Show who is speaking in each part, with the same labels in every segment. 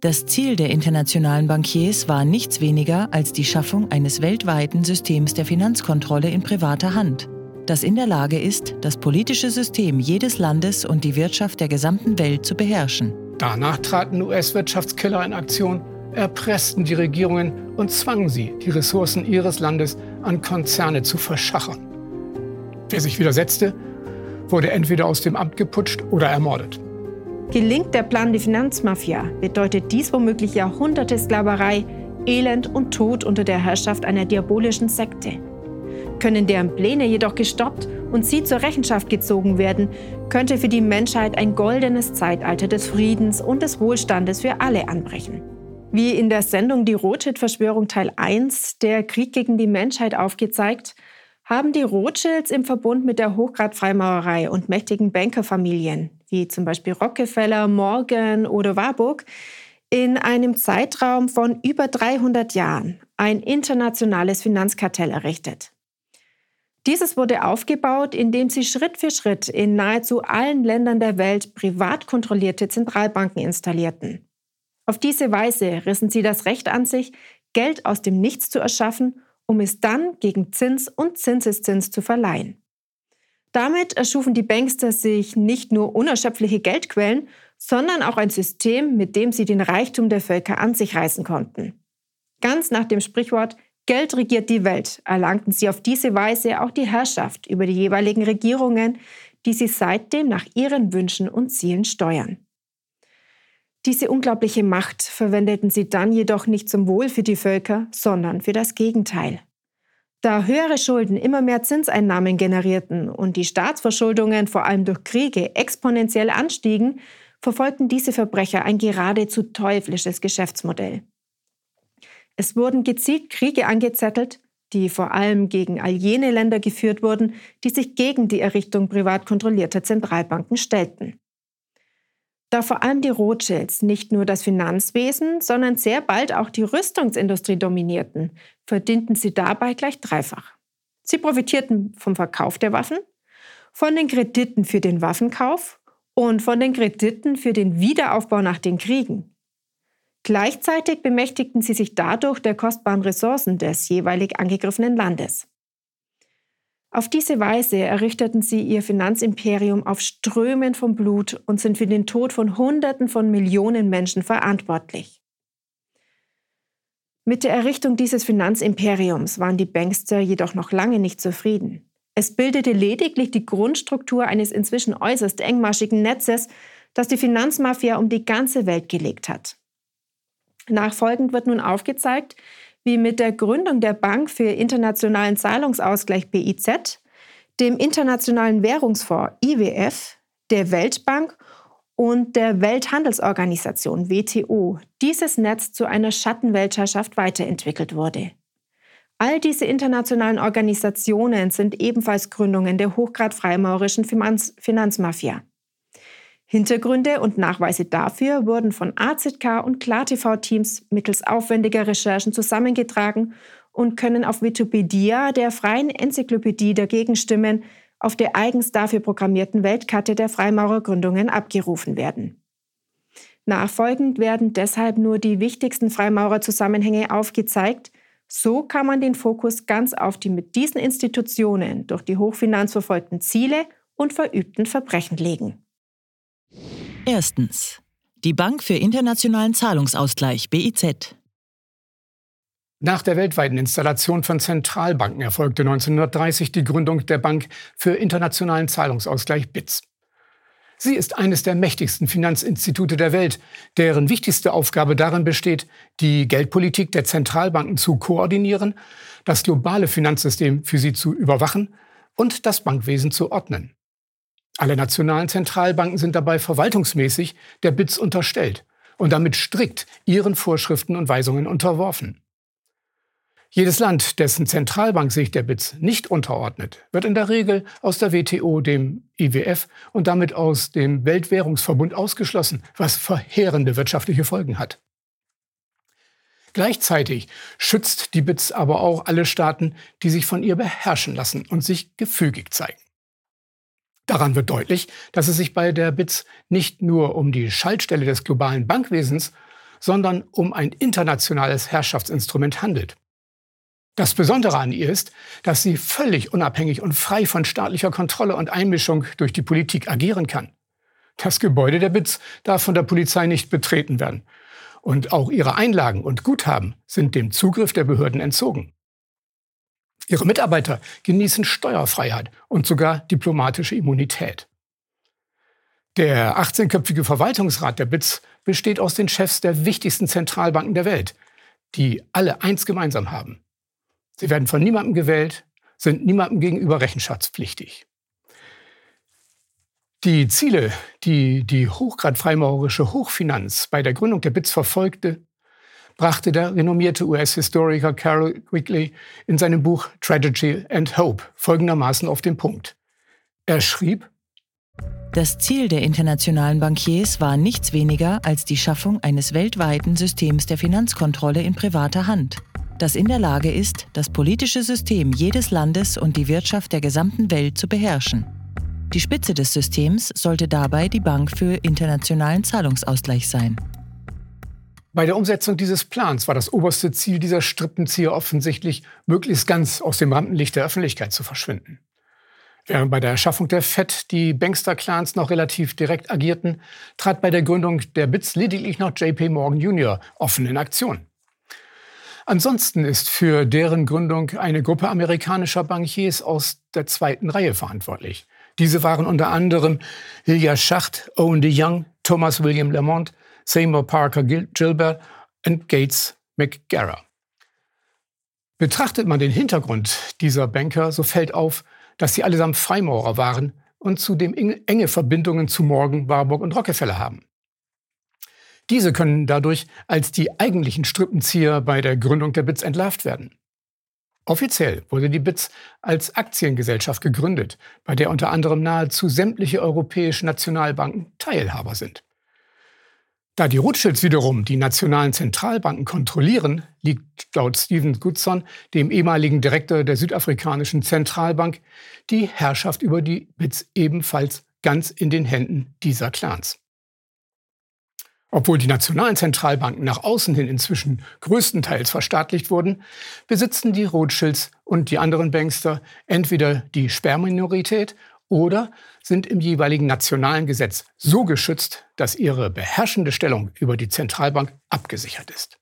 Speaker 1: Das Ziel der internationalen Bankiers war nichts weniger als die Schaffung eines weltweiten Systems der Finanzkontrolle in privater Hand, das in der Lage ist, das politische System jedes Landes und die Wirtschaft der gesamten Welt zu beherrschen.
Speaker 2: Danach traten US-Wirtschaftskiller in Aktion, erpressten die Regierungen und zwangen sie, die Ressourcen ihres Landes an Konzerne zu verschachern. Wer sich widersetzte, wurde entweder aus dem Amt geputscht oder ermordet.
Speaker 3: Gelingt der Plan der Finanzmafia, bedeutet dies womöglich Jahrhunderte Sklaverei, Elend und Tod unter der Herrschaft einer diabolischen Sekte. Können deren Pläne jedoch gestoppt und sie zur Rechenschaft gezogen werden, könnte für die Menschheit ein goldenes Zeitalter des Friedens und des Wohlstandes für alle anbrechen. Wie in der Sendung Die Rothschild-Verschwörung Teil 1, der Krieg gegen die Menschheit, aufgezeigt, haben die Rothschilds im Verbund mit der Hochgrad-Freimaurerei und mächtigen Bankerfamilien, wie zum Beispiel Rockefeller, Morgan oder Warburg, in einem Zeitraum von über 300 Jahren ein internationales Finanzkartell errichtet. Dieses wurde aufgebaut, indem sie Schritt für Schritt in nahezu allen Ländern der Welt privat kontrollierte Zentralbanken installierten. Auf diese Weise rissen sie das Recht an sich, Geld aus dem Nichts zu erschaffen, um es dann gegen Zins und Zinseszins zu verleihen. Damit erschufen die Bankster sich nicht nur unerschöpfliche Geldquellen, sondern auch ein System, mit dem sie den Reichtum der Völker an sich reißen konnten. Ganz nach dem Sprichwort „Geld regiert die Welt“ erlangten sie auf diese Weise auch die Herrschaft über die jeweiligen Regierungen, die sie seitdem nach ihren Wünschen und Zielen steuern. Diese unglaubliche Macht verwendeten sie dann jedoch nicht zum Wohl für die Völker, sondern für das Gegenteil. Da höhere Schulden immer mehr Zinseinnahmen generierten und die Staatsverschuldungen vor allem durch Kriege exponentiell anstiegen, verfolgten diese Verbrecher ein geradezu teuflisches Geschäftsmodell. Es wurden gezielt Kriege angezettelt, die vor allem gegen all jene Länder geführt wurden, die sich gegen die Errichtung privat kontrollierter Zentralbanken stellten. Da vor allem die Rothschilds nicht nur das Finanzwesen, sondern sehr bald auch die Rüstungsindustrie dominierten, verdienten sie dabei gleich dreifach. Sie profitierten vom Verkauf der Waffen, von den Krediten für den Waffenkauf und von den Krediten für den Wiederaufbau nach den Kriegen. Gleichzeitig bemächtigten sie sich dadurch der kostbaren Ressourcen des jeweilig angegriffenen Landes. Auf diese Weise errichteten sie ihr Finanzimperium auf Strömen von Blut und sind für den Tod von Hunderten von Millionen Menschen verantwortlich. Mit der Errichtung dieses Finanzimperiums waren die Bankster jedoch noch lange nicht zufrieden. Es bildete lediglich die Grundstruktur eines inzwischen äußerst engmaschigen Netzes, das die Finanzmafia um die ganze Welt gelegt hat. Nachfolgend wird nun aufgezeigt, wie mit der Gründung der Bank für internationalen Zahlungsausgleich BIZ, dem Internationalen Währungsfonds IWF, der Weltbank und der Welthandelsorganisation WTO dieses Netz zu einer Schattenweltherrschaft weiterentwickelt wurde. All diese internationalen Organisationen sind ebenfalls Gründungen der hochgrad-freimaurerischen Finanzmafia. Hintergründe und Nachweise dafür wurden von AZK und KlarTV-Teams mittels aufwendiger Recherchen zusammengetragen und können auf Wikipedia, der freien Enzyklopädie der Gegenstimmen, auf der eigens dafür programmierten Weltkarte der Freimaurergründungen abgerufen werden. Nachfolgend werden deshalb nur die wichtigsten Freimaurerzusammenhänge aufgezeigt. So kann man den Fokus ganz auf die mit diesen Institutionen durch die Hochfinanz verfolgten Ziele und verübten Verbrechen legen.
Speaker 1: Erstens. Die Bank für internationalen Zahlungsausgleich, BIZ.
Speaker 2: Nach der weltweiten Installation von Zentralbanken erfolgte 1930 die Gründung der Bank für internationalen Zahlungsausgleich, BIZ. Sie ist eines der mächtigsten Finanzinstitute der Welt, deren wichtigste Aufgabe darin besteht, die Geldpolitik der Zentralbanken zu koordinieren, das globale Finanzsystem für sie zu überwachen und das Bankwesen zu ordnen. Alle nationalen Zentralbanken sind dabei verwaltungsmäßig der BIZ unterstellt und damit strikt ihren Vorschriften und Weisungen unterworfen. Jedes Land, dessen Zentralbank sich der BIZ nicht unterordnet, wird in der Regel aus der WTO, dem IWF und damit aus dem Weltwährungsverbund ausgeschlossen, was verheerende wirtschaftliche Folgen hat. Gleichzeitig schützt die BIZ aber auch alle Staaten, die sich von ihr beherrschen lassen und sich gefügig zeigen. Daran wird deutlich, dass es sich bei der BIZ nicht nur um die Schaltstelle des globalen Bankwesens, sondern um ein internationales Herrschaftsinstrument handelt. Das Besondere an ihr ist, dass sie völlig unabhängig und frei von staatlicher Kontrolle und Einmischung durch die Politik agieren kann. Das Gebäude der BITS darf von der Polizei nicht betreten werden. Und auch ihre Einlagen und Guthaben sind dem Zugriff der Behörden entzogen. Ihre Mitarbeiter genießen Steuerfreiheit und sogar diplomatische Immunität. Der 18-köpfige Verwaltungsrat der BITS besteht aus den Chefs der wichtigsten Zentralbanken der Welt, die alle eins gemeinsam haben: Sie werden von niemandem gewählt, sind niemandem gegenüber rechenschaftspflichtig. Die Ziele, die die hochgrad-freimaurerische Hochfinanz bei der Gründung der BITS verfolgte, brachte der renommierte US-Historiker Carroll Quigley in seinem Buch Tragedy and Hope folgendermaßen auf den Punkt. Er schrieb:
Speaker 1: Das Ziel der internationalen Bankiers war nichts weniger als die Schaffung eines weltweiten Systems der Finanzkontrolle in privater Hand, das in der Lage ist, das politische System jedes Landes und die Wirtschaft der gesamten Welt zu beherrschen. Die Spitze des Systems sollte dabei die Bank für internationalen Zahlungsausgleich sein.
Speaker 2: Bei der Umsetzung dieses Plans war das oberste Ziel dieser Strippenzieher offensichtlich, möglichst ganz aus dem Rampenlicht der Öffentlichkeit zu verschwinden. Während bei der Erschaffung der Fed die Bankster-Clans noch relativ direkt agierten, trat bei der Gründung der BITS lediglich noch JP Morgan Jr. offen in Aktion. Ansonsten ist für deren Gründung eine Gruppe amerikanischer Bankiers aus der zweiten Reihe verantwortlich. Diese waren unter anderem Ilya Schacht, Owen DeYoung, Thomas William Lamont, Seymour Parker Gilbert und Gates McGarrah. Betrachtet man den Hintergrund dieser Banker, so fällt auf, dass sie allesamt Freimaurer waren und zudem enge Verbindungen zu Morgan, Warburg und Rockefeller haben. Diese können dadurch als die eigentlichen Strippenzieher bei der Gründung der BITS entlarvt werden. Offiziell wurde die BITS als Aktiengesellschaft gegründet, bei der unter anderem nahezu sämtliche europäische Nationalbanken Teilhaber sind. Da die Rothschilds wiederum die nationalen Zentralbanken kontrollieren, liegt laut Stephen Goodson, dem ehemaligen Direktor der südafrikanischen Zentralbank, die Herrschaft über die BITS ebenfalls ganz in den Händen dieser Clans. Obwohl die nationalen Zentralbanken nach außen hin inzwischen größtenteils verstaatlicht wurden, besitzen die Rothschilds und die anderen Bankster entweder die Sperrminorität oder sind im jeweiligen nationalen Gesetz so geschützt, dass ihre beherrschende Stellung über die Zentralbank abgesichert ist.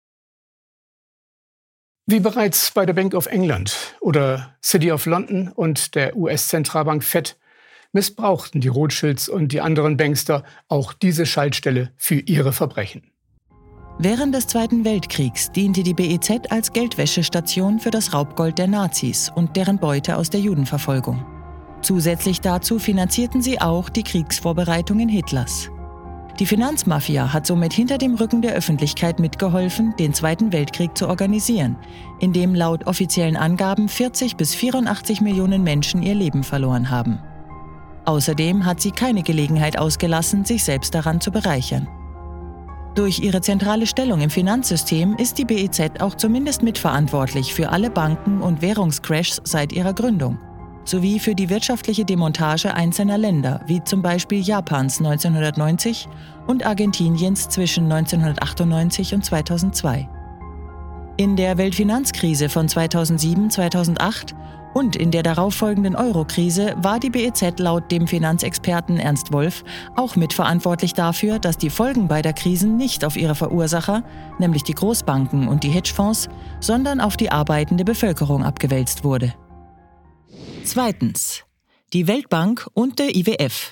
Speaker 2: Wie bereits bei der Bank of England oder City of London und der US-Zentralbank Fed missbrauchten die Rothschilds und die anderen Bankster auch diese Schaltstelle für ihre Verbrechen.
Speaker 1: Während des Zweiten Weltkriegs diente die BEZ als Geldwäschestation für das Raubgold der Nazis und deren Beute aus der Judenverfolgung. Zusätzlich dazu finanzierten sie auch die Kriegsvorbereitungen Hitlers. Die Finanzmafia hat somit hinter dem Rücken der Öffentlichkeit mitgeholfen, den Zweiten Weltkrieg zu organisieren, in dem laut offiziellen Angaben 40 bis 84 Millionen Menschen ihr Leben verloren haben. Außerdem hat sie keine Gelegenheit ausgelassen, sich selbst daran zu bereichern. Durch ihre zentrale Stellung im Finanzsystem ist die BEZ auch zumindest mitverantwortlich für alle Banken- und Währungscrashs seit ihrer Gründung, sowie für die wirtschaftliche Demontage einzelner Länder, wie zum Beispiel Japans 1990 und Argentiniens zwischen 1998 und 2002. In der Weltfinanzkrise von 2007-2008 und in der darauffolgenden Euro-Krise war die BEZ laut dem Finanzexperten Ernst Wolf auch mitverantwortlich dafür, dass die Folgen beider Krisen nicht auf ihre Verursacher, nämlich die Großbanken und die Hedgefonds, sondern auf die arbeitende Bevölkerung abgewälzt wurde. Zweitens. Die Weltbank und der IWF.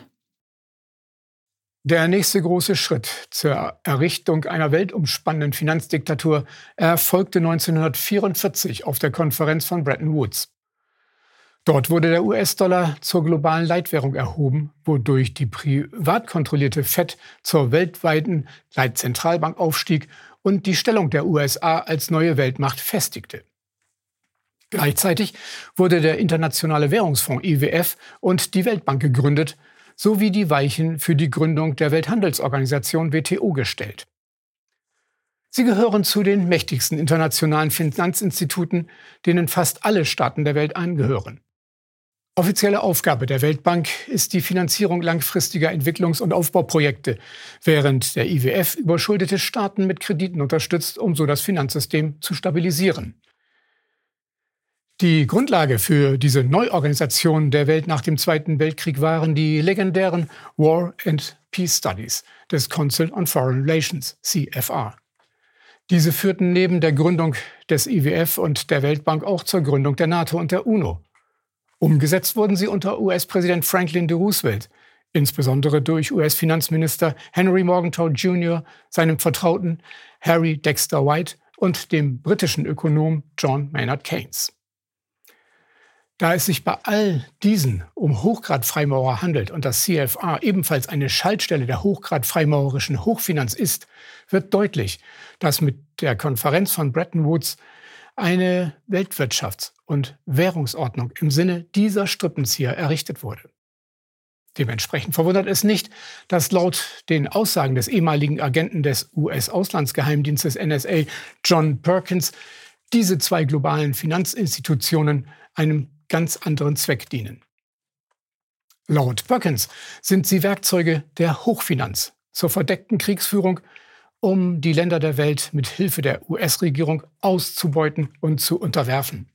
Speaker 2: Der nächste große Schritt zur Errichtung einer weltumspannenden Finanzdiktatur erfolgte 1944 auf der Konferenz von Bretton Woods. Dort wurde der US-Dollar zur globalen Leitwährung erhoben, wodurch die privat kontrollierte Fed zur weltweiten Leitzentralbank aufstieg und die Stellung der USA als neue Weltmacht festigte. Gleichzeitig wurde der Internationale Währungsfonds IWF und die Weltbank gegründet, sowie die Weichen für die Gründung der Welthandelsorganisation WTO gestellt. Sie gehören zu den mächtigsten internationalen Finanzinstituten, denen fast alle Staaten der Welt angehören. Offizielle Aufgabe der Weltbank ist die Finanzierung langfristiger Entwicklungs- und Aufbauprojekte, während der IWF überschuldete Staaten mit Krediten unterstützt, um so das Finanzsystem zu stabilisieren. Die Grundlage für diese Neuorganisation der Welt nach dem Zweiten Weltkrieg waren die legendären War and Peace Studies des Council on Foreign Relations, CFR. Diese führten neben der Gründung des IWF und der Weltbank auch zur Gründung der NATO und der UNO. Umgesetzt wurden sie unter US-Präsident Franklin D. Roosevelt, insbesondere durch US-Finanzminister Henry Morgenthau Jr., seinem Vertrauten Harry Dexter White und dem britischen Ökonom John Maynard Keynes. Da es sich bei all diesen um Hochgrad-Freimaurer handelt und das CFR ebenfalls eine Schaltstelle der hochgrad-freimaurerischen Hochfinanz ist, wird deutlich, dass mit der Konferenz von Bretton Woods eine Weltwirtschafts- und Währungsordnung im Sinne dieser Strippenzieher errichtet wurde. Dementsprechend verwundert es nicht, dass laut den Aussagen des ehemaligen Agenten des US-Auslandsgeheimdienstes NSA, John Perkins, diese zwei globalen Finanzinstitutionen einem ganz anderen Zweck dienen. Laut Perkins sind sie Werkzeuge der Hochfinanz zur verdeckten Kriegsführung, um die Länder der Welt mit Hilfe der US-Regierung auszubeuten und zu unterwerfen.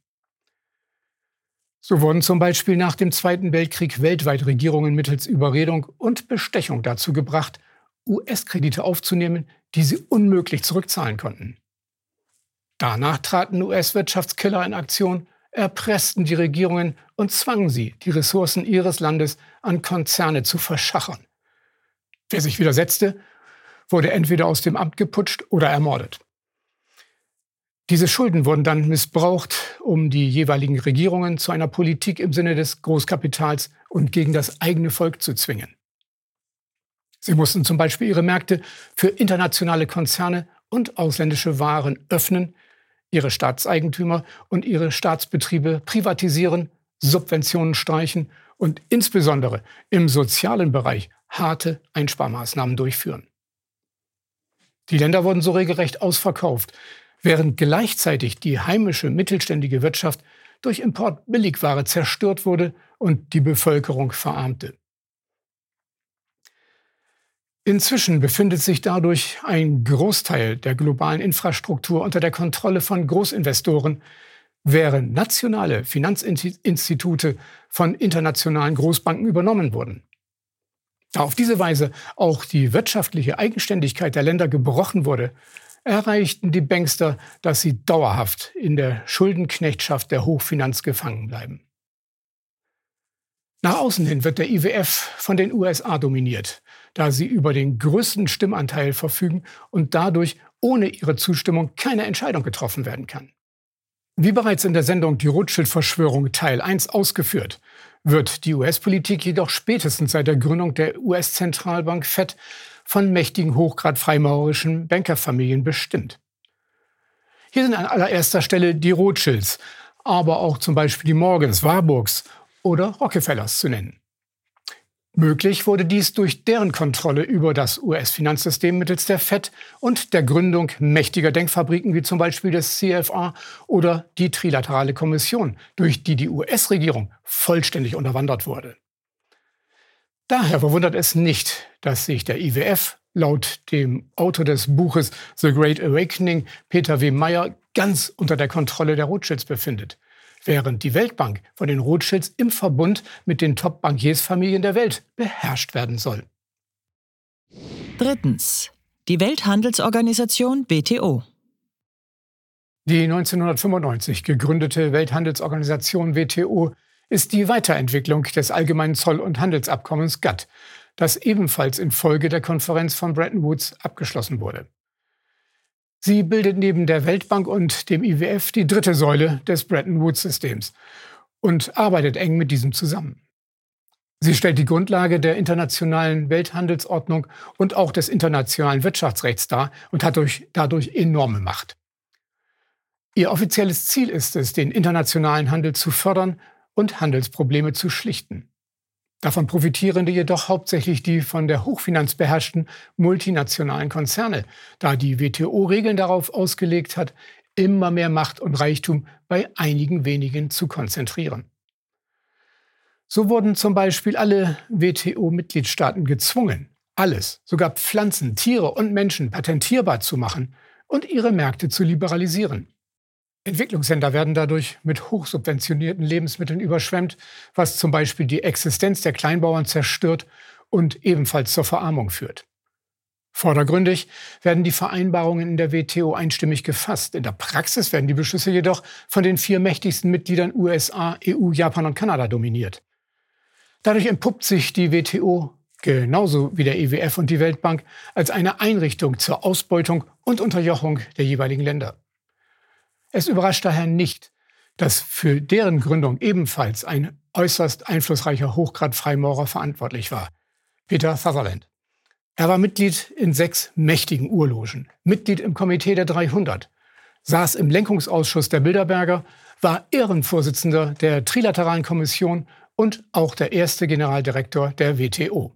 Speaker 2: So wurden zum Beispiel nach dem Zweiten Weltkrieg weltweit Regierungen mittels Überredung und Bestechung dazu gebracht, US-Kredite aufzunehmen, die sie unmöglich zurückzahlen konnten. Danach traten US-Wirtschaftskiller in Aktion, erpressten die Regierungen und zwangen sie, die Ressourcen ihres Landes an Konzerne zu verschachern. Wer sich widersetzte, wurde entweder aus dem Amt geputscht oder ermordet. Diese Schulden wurden dann missbraucht, um die jeweiligen Regierungen zu einer Politik im Sinne des Großkapitals und gegen das eigene Volk zu zwingen. Sie mussten zum Beispiel ihre Märkte für internationale Konzerne und ausländische Waren öffnen, ihre Staatseigentümer und ihre Staatsbetriebe privatisieren, Subventionen streichen und insbesondere im sozialen Bereich harte Einsparmaßnahmen durchführen. Die Länder wurden so regelrecht ausverkauft, während gleichzeitig die heimische mittelständige Wirtschaft durch Import Billigware zerstört wurde und die Bevölkerung verarmte. Inzwischen befindet sich dadurch ein Großteil der globalen Infrastruktur unter der Kontrolle von Großinvestoren, während nationale Finanzinstitute von internationalen Großbanken übernommen wurden. Da auf diese Weise auch die wirtschaftliche Eigenständigkeit der Länder gebrochen wurde, erreichten die Bankster, dass sie dauerhaft in der Schuldenknechtschaft der Hochfinanz gefangen bleiben. Nach außen hin wird der IWF von den USA dominiert, da sie über den größten Stimmanteil verfügen und dadurch ohne ihre Zustimmung keine Entscheidung getroffen werden kann. Wie bereits in der Sendung Die Rothschild-Verschwörung Teil 1 ausgeführt, wird die US-Politik jedoch spätestens seit der Gründung der US-Zentralbank Fed von mächtigen hochgrad-freimaurerischen Bankerfamilien bestimmt. Hier sind an allererster Stelle die Rothschilds, aber auch zum Beispiel die Morgans, Warburgs oder Rockefellers zu nennen. Möglich wurde dies durch deren Kontrolle über das US-Finanzsystem mittels der Fed und der Gründung mächtiger Denkfabriken wie zum Beispiel des CFR oder die Trilaterale Kommission, durch die die US-Regierung vollständig unterwandert wurde. Daher verwundert es nicht, dass sich der IWF laut dem Autor des Buches The Great Awakening, Peter W. Meyer, ganz unter der Kontrolle der Rothschilds befindet, während die Weltbank von den Rothschilds im Verbund mit den Top-Bankiersfamilien der Welt beherrscht werden soll.
Speaker 1: Drittens. Die Welthandelsorganisation WTO.
Speaker 2: Die 1995 gegründete Welthandelsorganisation WTO ist die Weiterentwicklung des Allgemeinen Zoll- und Handelsabkommens GATT, das ebenfalls infolge der Konferenz von Bretton Woods abgeschlossen wurde. Sie bildet neben der Weltbank und dem IWF die dritte Säule des Bretton Woods-Systems und arbeitet eng mit diesem zusammen. Sie stellt die Grundlage der internationalen Welthandelsordnung und auch des internationalen Wirtschaftsrechts dar und hat dadurch enorme Macht. Ihr offizielles Ziel ist es, den internationalen Handel zu fördern und Handelsprobleme zu schlichten. Davon profitieren jedoch hauptsächlich die von der Hochfinanz beherrschten multinationalen Konzerne, da die WTO Regeln darauf ausgelegt hat, immer mehr Macht und Reichtum bei einigen wenigen zu konzentrieren. So wurden zum Beispiel alle WTO-Mitgliedstaaten gezwungen, alles, sogar Pflanzen, Tiere und Menschen patentierbar zu machen und ihre Märkte zu liberalisieren. Entwicklungsländer werden dadurch mit hochsubventionierten Lebensmitteln überschwemmt, was zum Beispiel die Existenz der Kleinbauern zerstört und ebenfalls zur Verarmung führt. Vordergründig werden die Vereinbarungen in der WTO einstimmig gefasst. In der Praxis werden die Beschlüsse jedoch von den 4 mächtigsten Mitgliedern USA, EU, Japan und Kanada dominiert. Dadurch entpuppt sich die WTO, genauso wie der IWF und die Weltbank, als eine Einrichtung zur Ausbeutung und Unterjochung der jeweiligen Länder. Es überrascht daher nicht, dass für deren Gründung ebenfalls ein äußerst einflussreicher Hochgrad-Freimaurer verantwortlich war, Peter Sutherland. Er war Mitglied in 6 mächtigen Urlogen, Mitglied im Komitee der 300, saß im Lenkungsausschuss der Bilderberger, war Ehrenvorsitzender der Trilateralen Kommission und auch der erste Generaldirektor der WTO.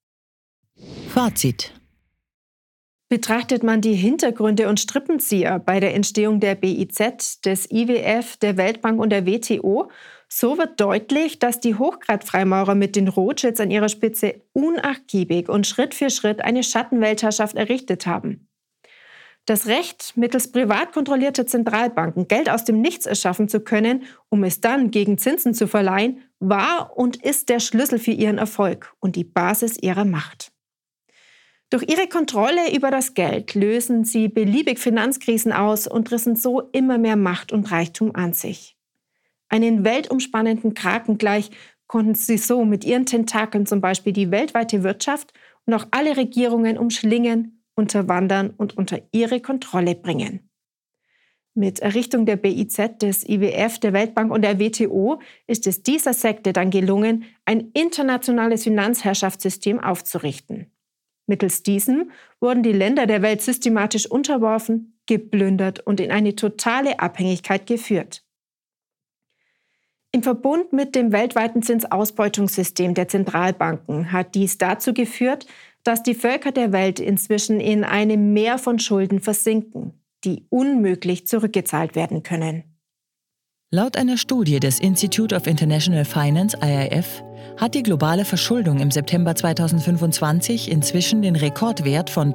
Speaker 1: Fazit.
Speaker 3: Betrachtet man die Hintergründe und Strippenzieher bei der Entstehung der BIZ, des IWF, der Weltbank und der WTO, so wird deutlich, dass die Hochgrad-Freimaurer mit den Rothschilds an ihrer Spitze unnachgiebig und Schritt für Schritt eine Schattenweltherrschaft errichtet haben. Das Recht, mittels privat kontrollierter Zentralbanken Geld aus dem Nichts erschaffen zu können, um es dann gegen Zinsen zu verleihen, war und ist der Schlüssel für ihren Erfolg und die Basis ihrer Macht. Durch ihre Kontrolle über das Geld lösen sie beliebig Finanzkrisen aus und rissen so immer mehr Macht und Reichtum an sich. Einen weltumspannenden Kraken gleich konnten sie so mit ihren Tentakeln zum Beispiel die weltweite Wirtschaft und auch alle Regierungen umschlingen, unterwandern und unter ihre Kontrolle bringen. Mit Errichtung der BIZ, des IWF, der Weltbank und der WTO ist es dieser Sekte dann gelungen, ein internationales Finanzherrschaftssystem aufzurichten. Mittels diesem wurden die Länder der Welt systematisch unterworfen, geplündert und in eine totale Abhängigkeit geführt. Im Verbund mit dem weltweiten Zinsausbeutungssystem der Zentralbanken hat dies dazu geführt, dass die Völker der Welt inzwischen in einem Meer von Schulden versinken, die unmöglich zurückgezahlt werden können.
Speaker 1: Laut einer Studie des Institute of International Finance, IIF, hat die globale Verschuldung im September 2025 inzwischen den Rekordwert von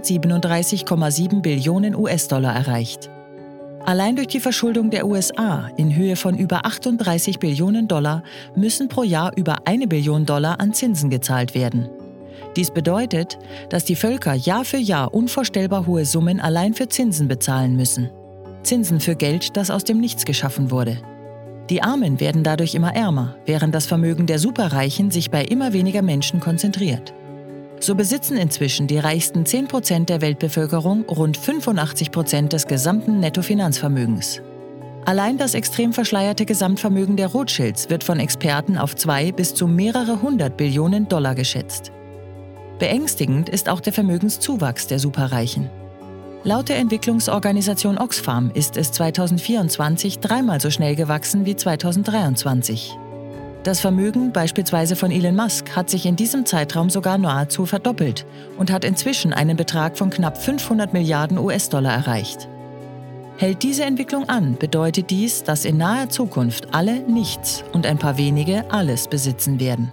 Speaker 1: 337,7 Billionen US-Dollar erreicht. Allein durch die Verschuldung der USA in Höhe von über 38 Billionen Dollar müssen pro Jahr über 1 Billion Dollar an Zinsen gezahlt werden. Dies bedeutet, dass die Völker Jahr für Jahr unvorstellbar hohe Summen allein für Zinsen bezahlen müssen. Zinsen für Geld, das aus dem Nichts geschaffen wurde. Die Armen werden dadurch immer ärmer, während das Vermögen der Superreichen sich bei immer weniger Menschen konzentriert. So besitzen inzwischen die reichsten 10% der Weltbevölkerung rund 85% des gesamten Nettofinanzvermögens. Allein das extrem verschleierte Gesamtvermögen der Rothschilds wird von Experten auf 2 bis zu mehrere 100 Billionen Dollar geschätzt. Beängstigend ist auch der Vermögenszuwachs der Superreichen. Laut der Entwicklungsorganisation Oxfam ist es 2024 3-mal so schnell gewachsen wie 2023. Das Vermögen beispielsweise von Elon Musk hat sich in diesem Zeitraum sogar nahezu verdoppelt und hat inzwischen einen Betrag von knapp 500 Milliarden US-Dollar erreicht. Hält diese Entwicklung an, bedeutet dies, dass in naher Zukunft alle nichts und ein paar wenige alles besitzen werden.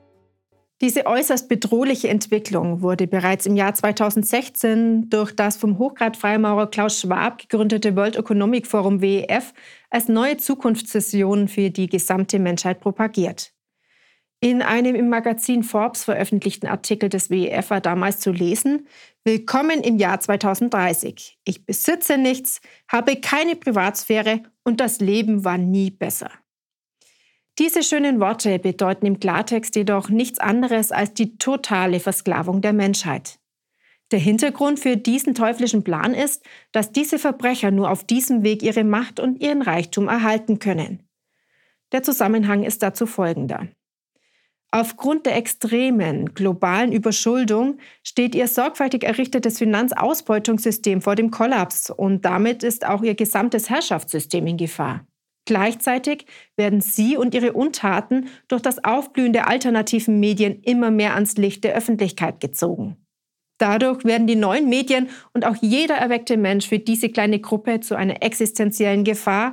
Speaker 3: Diese äußerst bedrohliche Entwicklung wurde bereits im Jahr 2016 durch das vom Hochgrad-Freimaurer Klaus Schwab gegründete World Economic Forum WEF als neue Zukunftsvision für die gesamte Menschheit propagiert. In einem im Magazin Forbes veröffentlichten Artikel des WEF war damals zu lesen: Willkommen im Jahr 2030. Ich besitze nichts, habe keine Privatsphäre und das Leben war nie besser. Diese schönen Worte bedeuten im Klartext jedoch nichts anderes als die totale Versklavung der Menschheit. Der Hintergrund für diesen teuflischen Plan ist, dass diese Verbrecher nur auf diesem Weg ihre Macht und ihren Reichtum erhalten können. Der Zusammenhang ist dazu folgender. Aufgrund der extremen globalen Überschuldung steht ihr sorgfältig errichtetes Finanzausbeutungssystem vor dem Kollaps und damit ist auch ihr gesamtes Herrschaftssystem in Gefahr. Gleichzeitig werden sie und ihre Untaten durch das Aufblühen der alternativen Medien immer mehr ans Licht der Öffentlichkeit gezogen. Dadurch werden die neuen Medien und auch jeder erweckte Mensch für diese kleine Gruppe zu einer existenziellen Gefahr,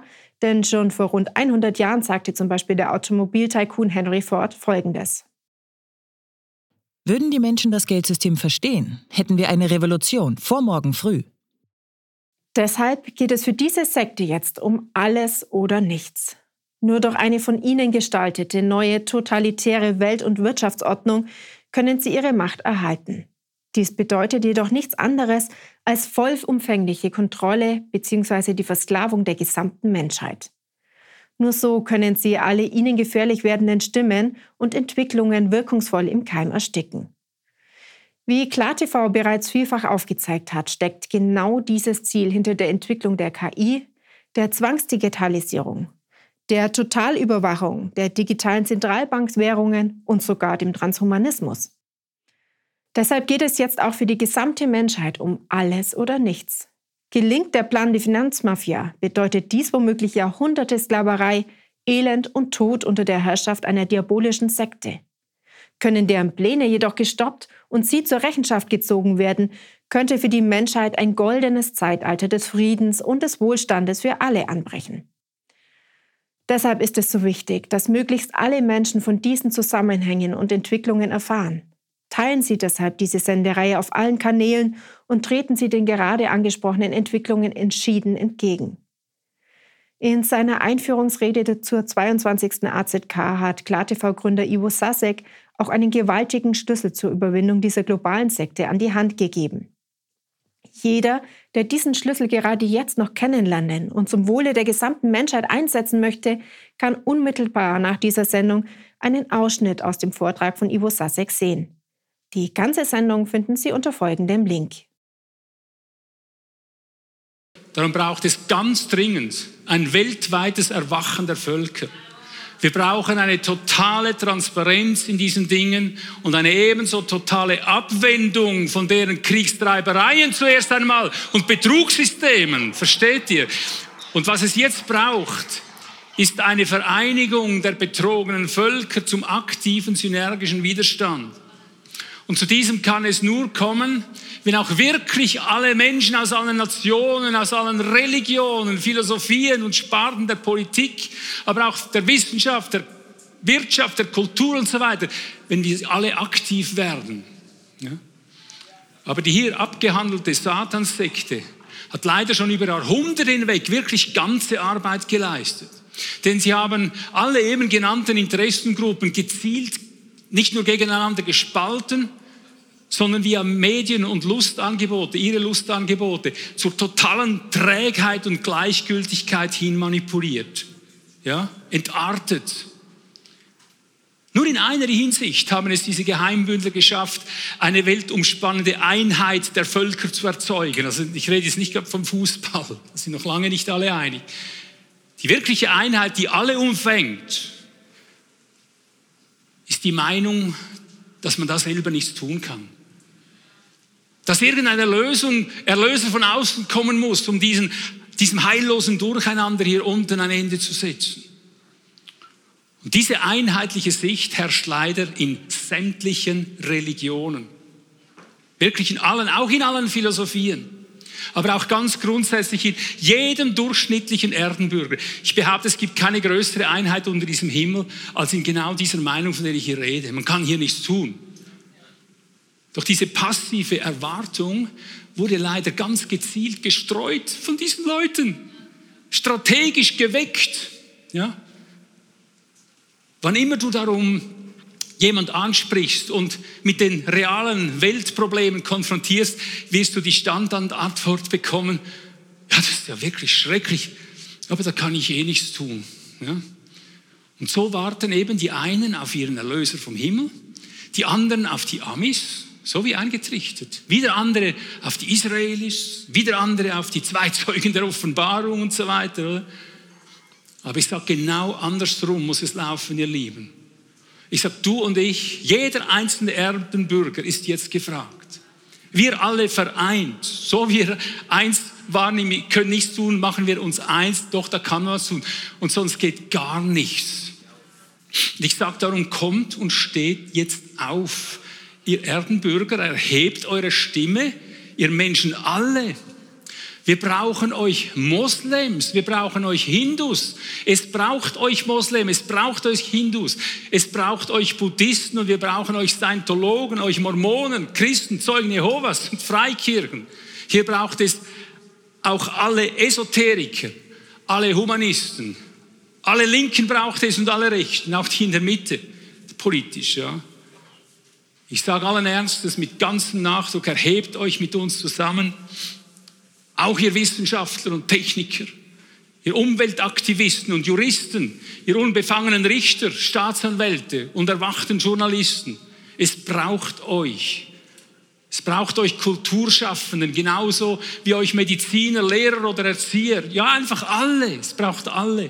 Speaker 3: Denn schon vor rund 100 Jahren sagte zum Beispiel der Automobiltycoon Henry Ford Folgendes:
Speaker 1: Würden die Menschen das Geldsystem verstehen, hätten wir eine Revolution vor morgen früh.
Speaker 3: Deshalb geht es für diese Sekte jetzt um alles oder nichts. Nur durch eine von ihnen gestaltete neue totalitäre Welt- und Wirtschaftsordnung können sie ihre Macht erhalten. Dies bedeutet jedoch nichts anderes als vollumfängliche Kontrolle bzw. die Versklavung der gesamten Menschheit. Nur so können sie alle ihnen gefährlich werdenden Stimmen und Entwicklungen wirkungsvoll im Keim ersticken. Wie KlarTV bereits vielfach aufgezeigt hat, steckt genau dieses Ziel hinter der Entwicklung der KI, der Zwangsdigitalisierung, der Totalüberwachung, der digitalen Zentralbankwährungen und sogar dem Transhumanismus. Deshalb geht es jetzt auch für die gesamte Menschheit um alles oder nichts. Gelingt der Plan der Finanzmafia, bedeutet dies womöglich Jahrhunderte Sklaverei, Elend und Tod unter der Herrschaft einer diabolischen Sekte. Können deren Pläne jedoch gestoppt und sie zur Rechenschaft gezogen werden, könnte für die Menschheit ein goldenes Zeitalter des Friedens und des Wohlstandes für alle anbrechen. Deshalb ist es so wichtig, dass möglichst alle Menschen von diesen Zusammenhängen und Entwicklungen erfahren. Teilen Sie deshalb diese Sendereihe auf allen Kanälen und treten Sie den gerade angesprochenen Entwicklungen entschieden entgegen. In seiner Einführungsrede zur 22. AZK hat KlarTV-Gründer Ivo Sasek auch einen gewaltigen Schlüssel zur Überwindung dieser globalen Sekte an die Hand gegeben. Jeder, der diesen Schlüssel gerade jetzt noch kennenlernen und zum Wohle der gesamten Menschheit einsetzen möchte, kann unmittelbar nach dieser Sendung einen Ausschnitt aus dem Vortrag von Ivo Sasek sehen. Die ganze Sendung finden Sie unter folgendem Link.
Speaker 4: Darum braucht es ganz dringend ein weltweites Erwachen der Völker. Wir brauchen eine totale Transparenz in diesen Dingen und eine ebenso totale Abwendung von deren Kriegstreibereien zuerst einmal und Betrugssystemen, versteht ihr? Und was es jetzt braucht, ist eine Vereinigung der betrogenen Völker zum aktiven, synergischen Widerstand. Und zu diesem kann es nur kommen, wenn auch wirklich alle Menschen aus allen Nationen, aus allen Religionen, Philosophien und Sparten der Politik, aber auch der Wissenschaft, der Wirtschaft, der Kultur und so weiter, wenn wir alle aktiv werden. Ja? Aber die hier abgehandelte Satanssekte hat leider schon über Jahrhunderte hinweg wirklich ganze Arbeit geleistet. Denn sie haben alle eben genannten Interessengruppen gezielt nicht nur gegeneinander gespalten, sondern via Medien und Lustangebote, ihre Lustangebote, zur totalen Trägheit und Gleichgültigkeit hin manipuliert, ja, entartet. Nur in einer Hinsicht haben es diese Geheimbündler geschafft, eine weltumspannende Einheit der Völker zu erzeugen. Also ich rede jetzt nicht gerade vom Fußball, da sind noch lange nicht alle einig. Die wirkliche Einheit, die alle umfängt, ist die Meinung, dass man da selber nichts tun kann. Dass irgendeine Erlöser von außen kommen muss, um diesem heillosen Durcheinander hier unten ein Ende zu setzen. Und diese einheitliche Sicht herrscht leider in sämtlichen Religionen. Wirklich in allen, auch in allen Philosophien. Aber auch ganz grundsätzlich in jedem durchschnittlichen Erdenbürger. Ich behaupte, es gibt keine größere Einheit unter diesem Himmel, als in genau dieser Meinung, von der ich hier rede. Man kann hier nichts tun. Doch diese passive Erwartung wurde leider ganz gezielt gestreut von diesen Leuten. Strategisch geweckt. Ja? Wann immer du darum jemand ansprichst und mit den realen Weltproblemen konfrontierst, wirst du die Standardantwort bekommen, ja, das ist ja wirklich schrecklich, aber da kann ich eh nichts tun. Ja? Und so warten eben die einen auf ihren Erlöser vom Himmel, die anderen auf die Amis, so wie eingetrichtert, wieder andere auf die Israelis, wieder andere auf die Zweizeugen der Offenbarung und so weiter. Oder? Aber ich sage, genau andersrum muss es laufen, ihr Lieben. Ich sage, du und ich, jeder einzelne Erdenbürger ist jetzt gefragt. Wir alle vereint, so wir eins wahrnehmen, können nichts tun, machen wir uns eins, doch da kann man was tun. Und sonst geht gar nichts. Und ich sage darum, kommt und steht jetzt auf. Ihr Erdenbürger, erhebt eure Stimme, ihr Menschen alle. Wir brauchen euch Moslems, wir brauchen euch Hindus. Es braucht euch Moslem, es braucht euch Hindus, es braucht euch Buddhisten und wir brauchen euch Scientologen, euch Mormonen, Christen, Zeugen Jehovas und Freikirchen. Hier braucht es auch alle Esoteriker, alle Humanisten, alle Linken braucht es und alle Rechten, auch die in der Mitte, politisch, ja. Ich sage allen Ernstes mit ganzem Nachdruck, erhebt euch mit uns zusammen, auch ihr Wissenschaftler und Techniker, ihr Umweltaktivisten und Juristen, ihr unbefangenen Richter, Staatsanwälte und erwachten Journalisten. Es braucht euch. Es braucht euch Kulturschaffenden, genauso wie euch Mediziner, Lehrer oder Erzieher. Ja, einfach alle. Es braucht alle.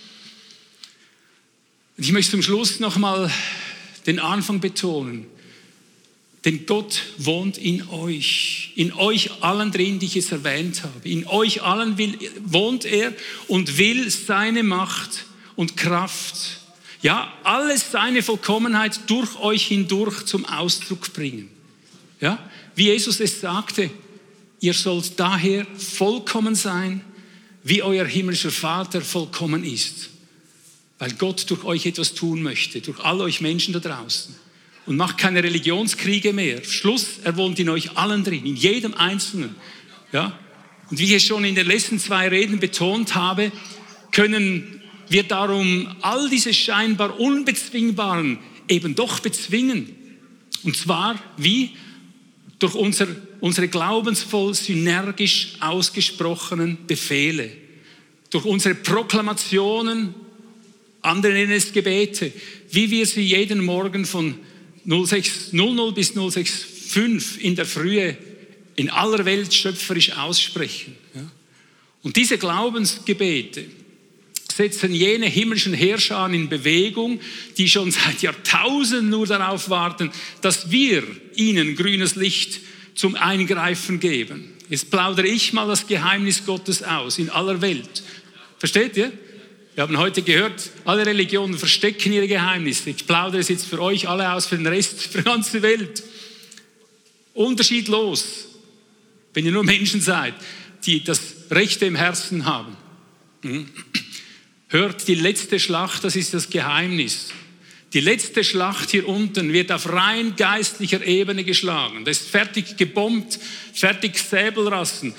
Speaker 4: Und ich möchte zum Schluss nochmal den Anfang betonen. Denn Gott wohnt in euch allen drin, die ich es erwähnt habe. In euch allen wohnt er und will seine Macht und Kraft, ja, alles seine Vollkommenheit durch euch hindurch zum Ausdruck bringen. Ja, wie Jesus es sagte, ihr sollt daher vollkommen sein, wie euer himmlischer Vater vollkommen ist. Weil Gott durch euch etwas tun möchte, durch all euch Menschen da draußen. Und macht keine Religionskriege mehr. Schluss, er wohnt in euch allen drin, in jedem Einzelnen. Ja? Und wie ich es schon in den letzten 2 Reden betont habe, können wir darum all diese scheinbar Unbezwingbaren eben doch bezwingen. Und zwar wie? Durch unsere glaubensvoll synergisch ausgesprochenen Befehle. Durch unsere Proklamationen, andere nennen es Gebete, wie wir sie jeden Morgen von 06:00 bis 06:05 in der Frühe in aller Welt schöpferisch aussprechen. Ja? Und diese Glaubensgebete setzen jene himmlischen Herrscher in Bewegung, die schon seit Jahrtausenden nur darauf warten, dass wir ihnen grünes Licht zum Eingreifen geben. Jetzt plaudere ich mal das Geheimnis Gottes aus in aller Welt. Versteht ihr? Wir haben heute gehört, alle Religionen verstecken ihre Geheimnisse. Ich plaudere es jetzt für euch alle aus, für den Rest, für die ganze Welt. Unterschiedlos, wenn ihr nur Menschen seid, die das Rechte im Herzen haben. Hört, die letzte Schlacht, das ist das Geheimnis. Die letzte Schlacht hier unten wird auf rein geistlicher Ebene geschlagen. Das ist fertig gebombt, fertig Säbelrassen.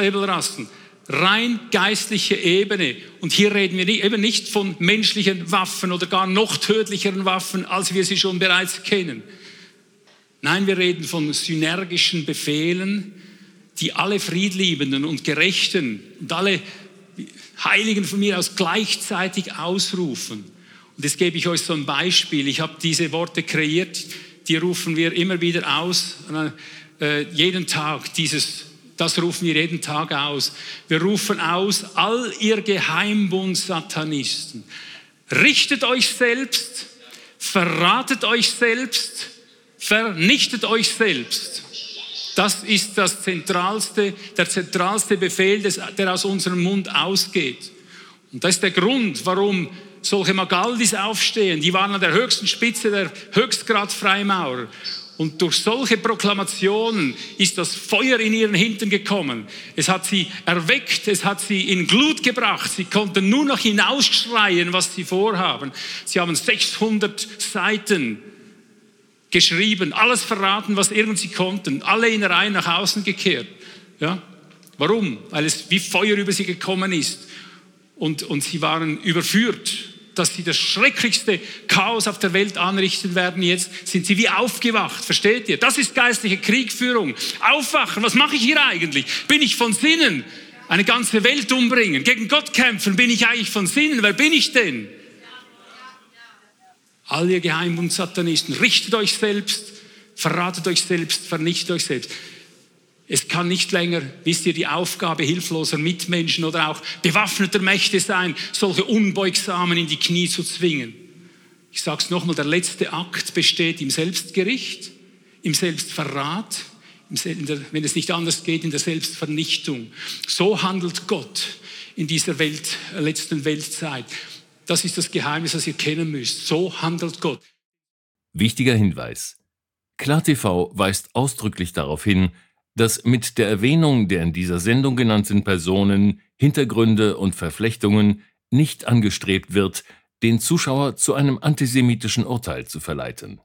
Speaker 4: Rein geistliche Ebene. Und hier reden wir eben nicht von menschlichen Waffen oder gar noch tödlicheren Waffen, als wir sie schon bereits kennen. Nein, wir reden von synergischen Befehlen, die alle Friedliebenden und Gerechten und alle Heiligen von mir aus gleichzeitig ausrufen. Und jetzt gebe ich euch so ein Beispiel. Ich habe diese Worte kreiert, die rufen wir immer wieder aus, jeden Tag das rufen wir jeden Tag aus. Wir rufen aus, all ihr Geheimbund-Satanisten, richtet euch selbst, verratet euch selbst, vernichtet euch selbst. Das ist der zentralste Befehl, der aus unserem Mund ausgeht. Und das ist der Grund, warum solche Magaldis aufstehen. Die waren an der höchsten Spitze der Höchstgrad-Freimaurer. Und durch solche Proklamationen ist das Feuer in ihren Hintern gekommen. Es hat sie erweckt, es hat sie in Glut gebracht. Sie konnten nur noch hinausschreien, was sie vorhaben. Sie haben 600 Seiten geschrieben, alles verraten, was irgend sie konnten. Alle in Reihen nach außen gekehrt. Ja? Warum? Weil es wie Feuer über sie gekommen ist. Und sie waren überführt, dass sie das schrecklichste Chaos auf der Welt anrichten werden. Jetzt sind sie wie aufgewacht, versteht ihr? Das ist geistliche Kriegführung. Aufwachen, was mache ich hier eigentlich? Bin ich von Sinnen? Eine ganze Welt umbringen, gegen Gott kämpfen, bin ich eigentlich von Sinnen? Wer bin ich denn? All ihr Geheimbund-Satanisten, richtet euch selbst, verratet euch selbst, vernichtet euch selbst. Es kann nicht länger, wisst ihr, die Aufgabe hilfloser Mitmenschen oder auch bewaffneter Mächte sein, solche Unbeugsamen in die Knie zu zwingen. Ich sage es nochmal, der letzte Akt besteht im Selbstgericht, im Selbstverrat, wenn es nicht anders geht, in der Selbstvernichtung. So handelt Gott in dieser letzten Weltzeit. Das ist das Geheimnis, das ihr kennen müsst. So handelt Gott.
Speaker 5: Wichtiger Hinweis. KlarTV weist ausdrücklich darauf hin, dass mit der Erwähnung der in dieser Sendung genannten Personen, Hintergründe und Verflechtungen nicht angestrebt wird, den Zuschauer zu einem antisemitischen Urteil zu verleiten.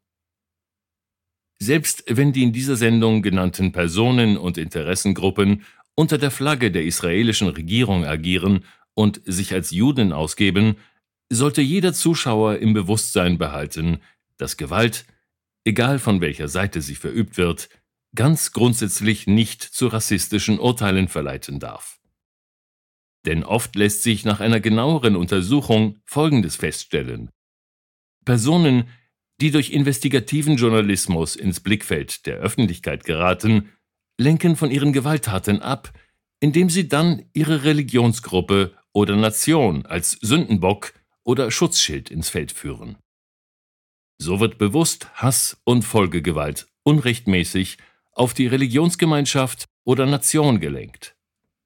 Speaker 5: Selbst wenn die in dieser Sendung genannten Personen und Interessengruppen unter der Flagge der israelischen Regierung agieren und sich als Juden ausgeben, sollte jeder Zuschauer im Bewusstsein behalten, dass Gewalt, egal von welcher Seite sie verübt wird, ganz grundsätzlich nicht zu rassistischen Urteilen verleiten darf. Denn oft lässt sich nach einer genaueren Untersuchung Folgendes feststellen: Personen, die durch investigativen Journalismus ins Blickfeld der Öffentlichkeit geraten, lenken von ihren Gewalttaten ab, indem sie dann ihre Religionsgruppe oder Nation als Sündenbock oder Schutzschild ins Feld führen. So wird bewusst Hass und Folgegewalt unrechtmäßig auf die Religionsgemeinschaft oder Nation gelenkt.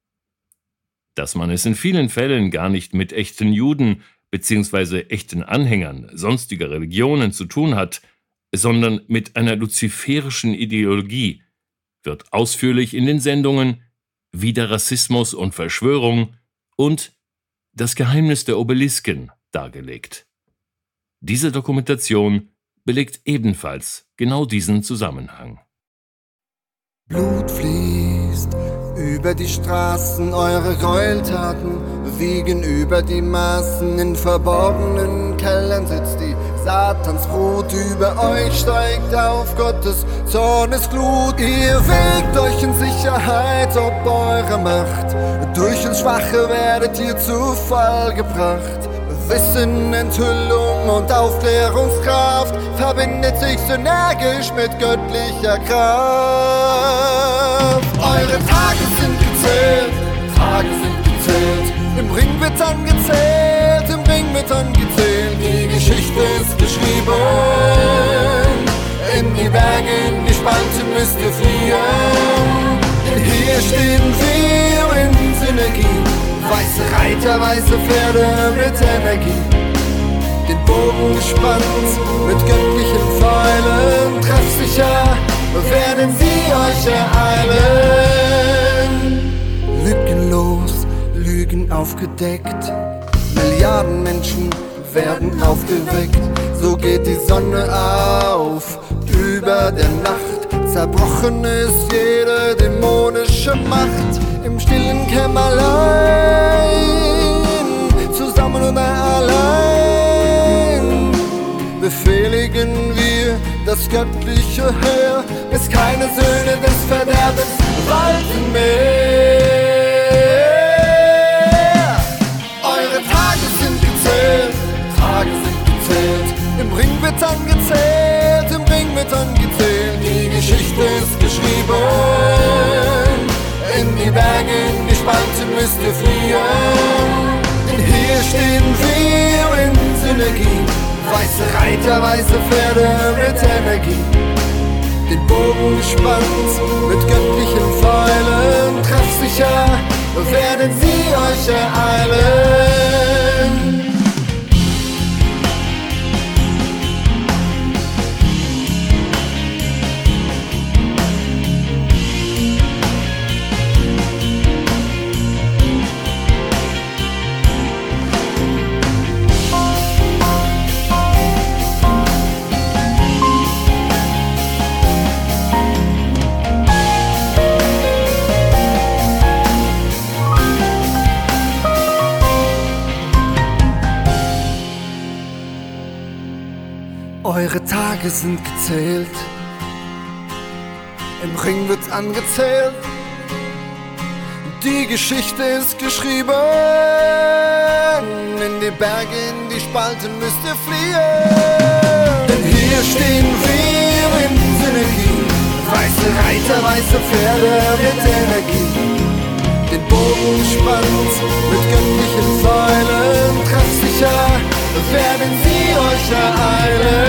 Speaker 5: Dass man es in vielen Fällen gar nicht mit echten Juden bzw. echten Anhängern sonstiger Religionen zu tun hat, sondern mit einer luziferischen Ideologie, wird ausführlich in den Sendungen Wider Rassismus und Verschwörung und Das Geheimnis der Obelisken dargelegt. Diese Dokumentation belegt ebenfalls genau diesen Zusammenhang.
Speaker 6: Blut fließt über die Straßen, eure Gräueltaten wiegen über die Maßen. In verborgenen Kellern sitzt die Satansbrut, über euch steigt auf Gottes Zornesglut. Ihr wägt euch in Sicherheit ob eurer Macht, durch uns Schwache werdet ihr zu Fall gebracht. Wissen, Enthüllung und Aufklärungskraft verbindet sich synergisch mit göttlicher Kraft. Eure Tage sind gezählt, Tage sind gezählt. Im Ring wird angezählt, im Ring wird angezählt. Die Geschichte ist geschrieben, in die Berge, in die Spalten müsst ihr fliehen. Hier stehen wir in Synergie, weiße Reiter, weiße Pferde mit Energie. Den Bogen gespannt mit göttlichen Pfeilen, treffsicher werden sie euch ereilen. Lückenlos, Lügen aufgedeckt, Milliarden Menschen werden aufgeweckt. So geht die Sonne auf über der Nacht, zerbrochen ist jede dämonische Macht. Im stillen Kämmerlein, zusammen oder allein, befehligen wir das göttliche Heer, bis keine Söhne des Verderbens walten mehr. Eure Tage sind gezählt, Tage sind gezählt. Im Ring wird angezählt, im Ring wird angezählt. Die Geschichte ist geschrieben, in die Berge, in die Spalten müsst ihr fliehen. Denn hier stehen wir in Synergie, weiße Reiter, weiße Pferde mit Energie. Den Bogen gespannt mit göttlichen Pfeilen, treffsicher werden sie euch ereilen. Eure Tage sind gezählt, im Ring wird's angezählt. Die Geschichte ist geschrieben, in die Berge, in die Spalten müsst ihr fliehen. Denn hier stehen wir in Synergie, weiße Reiter, weiße Pferde mit Energie. Den Bogen spannt mit göttlichen Pfeilen, treffsicher werden sie euch ereilen.